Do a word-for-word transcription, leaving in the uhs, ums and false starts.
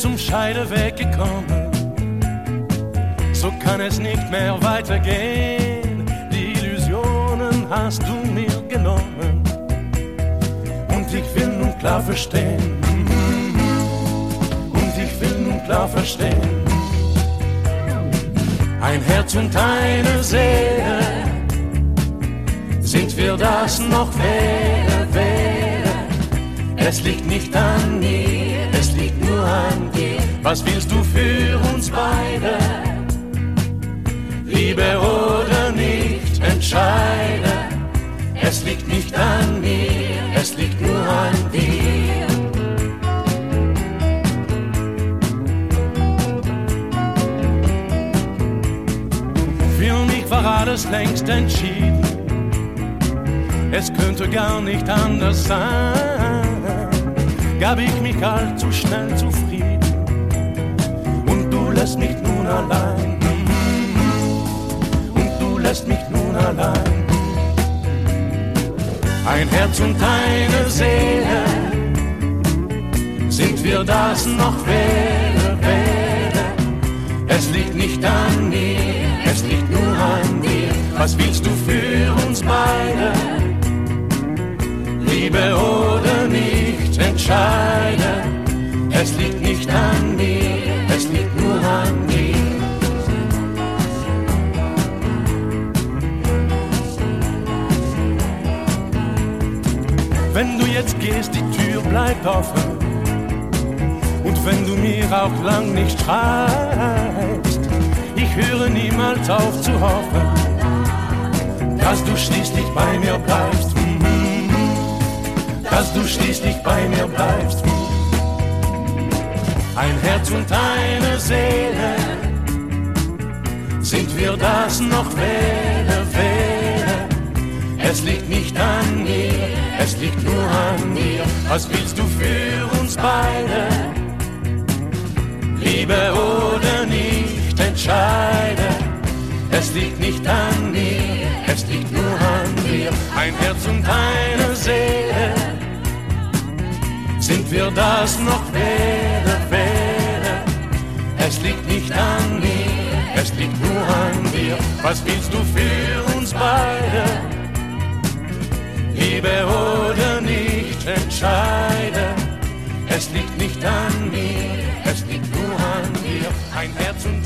zum Scheideweg gekommen. So kann es nicht mehr weitergehen. Die Illusionen hast du mir genommen. Und ich will nun klar verstehen. Und ich will nun klar verstehen. Ein Herz und eine Seele. Sind wir das noch weder, weder? Es liegt nicht an mir, es liegt nur an dir. Was willst du für uns beide? Liebe oder nicht, entscheide. Es liegt nicht an mir, es liegt nur an dir. Für mich war alles längst entschieden. Es könnte gar nicht anders sein. Gab ich mich allzu schnell zufrieden. Und du lässt mich nun allein. Und du lässt mich nun allein. Ein Herz und eine Seele. Sind wir das noch weder, weder? Es liegt nicht an mir, es liegt nur an dir. Was willst du für uns beide? Liebe oder nicht, entscheide. Es liegt nicht an mir, es liegt nur an dir. Wenn du jetzt gehst, die Tür bleibt offen. Und wenn du mir auch lang nicht schreibst, ich höre niemals auf zu hoffen, dass du schließlich bei mir bleibst. Dass du schließlich bei mir bleibst. Ein Herz und eine Seele. Sind wir das noch weder, weder? Es liegt nicht an mir, es liegt nur an dir. Was willst du für uns beide? Liebe oder nicht, entscheide. Es liegt nicht an mir, es liegt nur an dir. Ein Herz und eine Seele. Sind wir das noch weder, weder? Es liegt nicht an mir, es liegt nur an dir. Was willst du für uns beide? Liebe oder nicht, entscheide. Es liegt nicht an mir, es liegt nur an dir. Ein Herz und